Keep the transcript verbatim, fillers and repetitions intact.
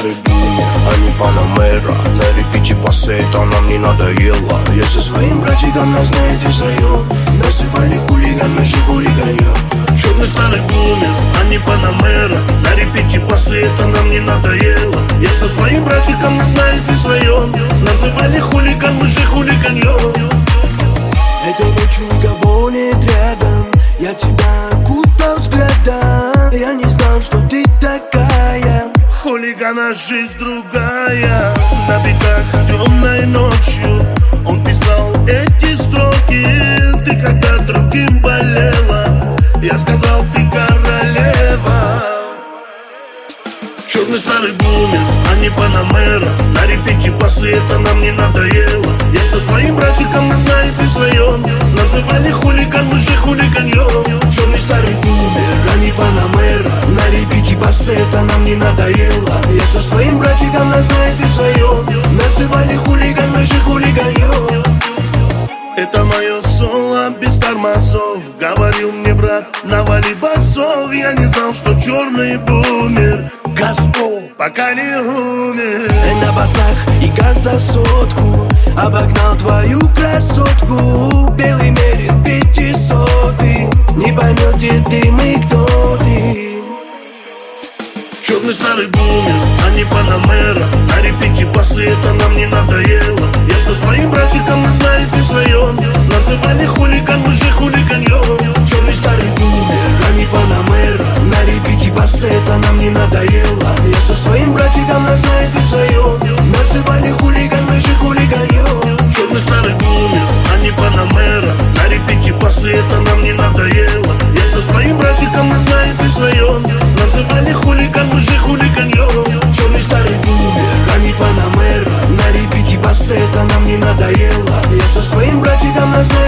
старый бумер, а не панамера. На репите басы, это нам не надоело. Я со своим братиком на знаете своем насыпали хулиган, мы же хулиганье. Черный старый бумер, а не панамера. На репите басы, это нам не надоело. Я со своим братиком на знаете своем называли хулиган, мы же хулиганье. Этой ночью никого нет рядом, я тебя окутал взглядом. Я не знал, что ты такая. Хулигана жизнь другая. На битах темной ночью он писал эти строки. Ты когда другим болела, я сказал, ты королева. Черный старый бумер, а не панамера. На репите басы, это нам не надоело. Я со своим братиком на знаете своем называли хулиган, мы же хулиганье. Черный старый бумер, а не панамера. На репите басы, это нам не надоело. Я со своим братиком на знаете своем называли хулиган, мы же хулиганье. Это мое соло без тормозов. Говорил мне брат, навали басов. Я не знал, что черный бумер Господь пока не умер. На басах и газ за сотку обогнал твою красотку. Белый мерин пятисотый, не поймет, где ты, мы кто ты. Черный старый бумер, а не панамера. На репите басы, это нам не надоело. Я со своим братиком, вы знаете своем называли хулиган, мы же хулиганье. Черный старый бумер, а не панамера. На репите басы, это нам не надоело. Я со своим братиком, вы знаете своем называли хулиган, мы же хулиганье. Черный старый бумер, а не панамера. На репите басы, это нам не надоело. Я со своим братиком, вы знаете своем называли хулиган, мы же хулиганье. Черный старый бумер, а не панамера. На репите басы, это нам не надоело. Я со своим братиком, вы знаете